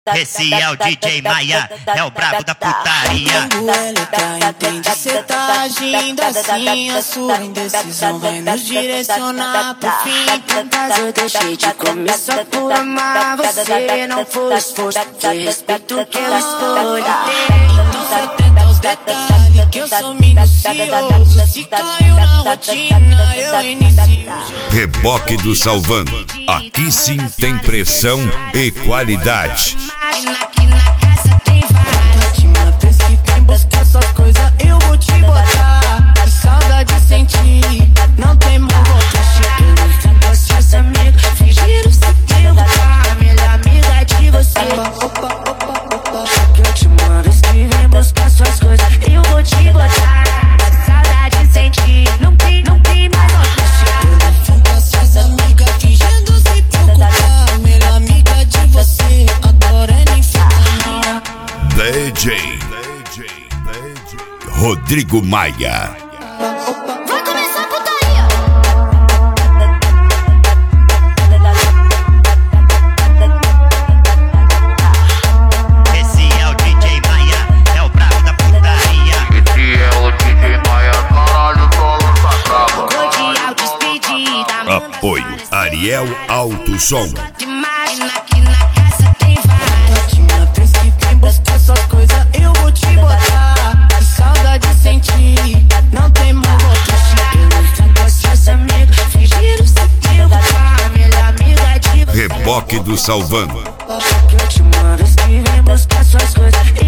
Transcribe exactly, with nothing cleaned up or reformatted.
Esse é o D J Maia, é o brabo da putaria. Quando ela tá, entende, cê tá agindo assim. A sua indecisão vai nos direcionar pro fim. Tantas eu deixei de comer só por amar você. Não foi esforço, foi respeito que eu escolhi ter. Então cê tenta os detalhes, que eu sou minucioso. Se caiu na rotina, eu inicio. Reboque do Salvando. Aqui sim tem pressão e qualidade. Aqui na casa tem várias. Última vez que vem buscar suas coisas, eu vou te botar. Que saudade sentir, não tem mais volta. Chega no fundo das suas amigas, fingir o seu perguntar. A melhor amiga de você. Opa, opa, opa, opa. Que última vez que vem buscar suas coisas, eu vou te botar. Que saudade sentir, não tem, não tem mais volta. Chega no fundo das suas amigas, fingindo se preocupar. A melhor amiga de você, agora é nem fica. D J Rodrigo Maia. Vai começar a putaria. Esse é o D J Maia, é o brabo da putaria. Esse é o D J Maia, caralho, só lança braba. Cordial despedida. Apoio Ariel Alto Som. Demais, aqui na casa tem várias. Última vez que vem buscar suas coisas, eu vou te botar. Que saudade sentir, não tem mais volta. Chega no fundo das suas amigas, fingir o seu perguntar. A melhor amiga de você. Reboque do Salvando. Que última vez que vem buscar suas coisas,